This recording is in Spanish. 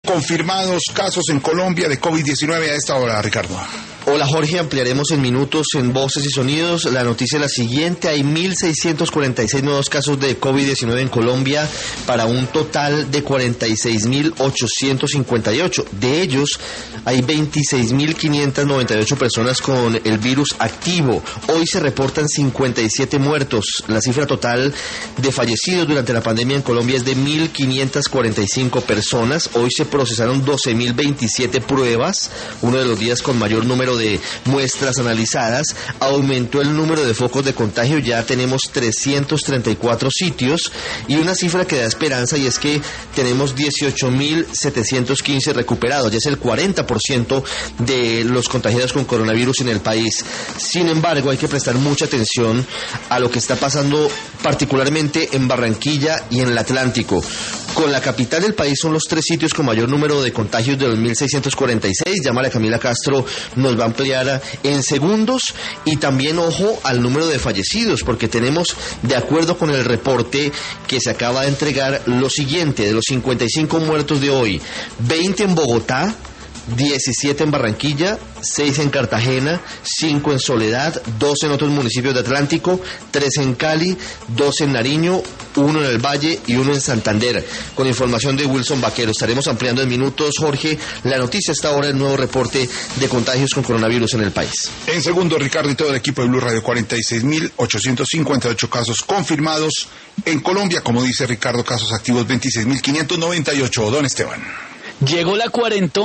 confirmados casos en Colombia de COVID-19 a esta hora, Ricardo. Hola Jorge, ampliaremos en minutos en Voces y Sonidos. La noticia es la siguiente: hay 1.646 nuevos casos de COVID-19 en Colombia para un total de 46.858. De ellos hay 26.598 personas con el virus activo. Hoy se reportan 57 muertos. La cifra total de fallecidos durante la pandemia en Colombia es de 1.545 personas. Hoy se procesaron 12.027 pruebas, uno de los días con mayor número de muestras analizadas. Aumentó el número de focos de contagio, ya tenemos 334 sitios, y una cifra que da esperanza, y es que tenemos 18.715 recuperados, ya es el 40% de los contagiados con coronavirus en el país. Sin embargo, hay que prestar mucha atención a lo que está pasando particularmente en Barranquilla y en el Atlántico. Con la capital del país son los 3 sitios con mayor número de contagios de 2.646. Llámale a Camila Castro, nos va a ampliar en segundos. Y también ojo al número de fallecidos, porque tenemos, de acuerdo con el reporte que se acaba de entregar, lo siguiente: de los 55 muertos de hoy, 20 en Bogotá, 17 en Barranquilla, 6 en Cartagena, 5 en Soledad, 2 en otros municipios de Atlántico, 3 en Cali, 2 en Nariño, 1 en el Valle y 1 en Santander. Con información de Wilson Vaquero. Estaremos ampliando en minutos, Jorge, la noticia hasta ahora, el nuevo reporte de contagios con coronavirus en el país. En segundo, Ricardo y todo el equipo de Blue Radio, 46.858 casos confirmados en Colombia. Como dice Ricardo, casos activos 26.598. Don Esteban. Llegó la cuarentona.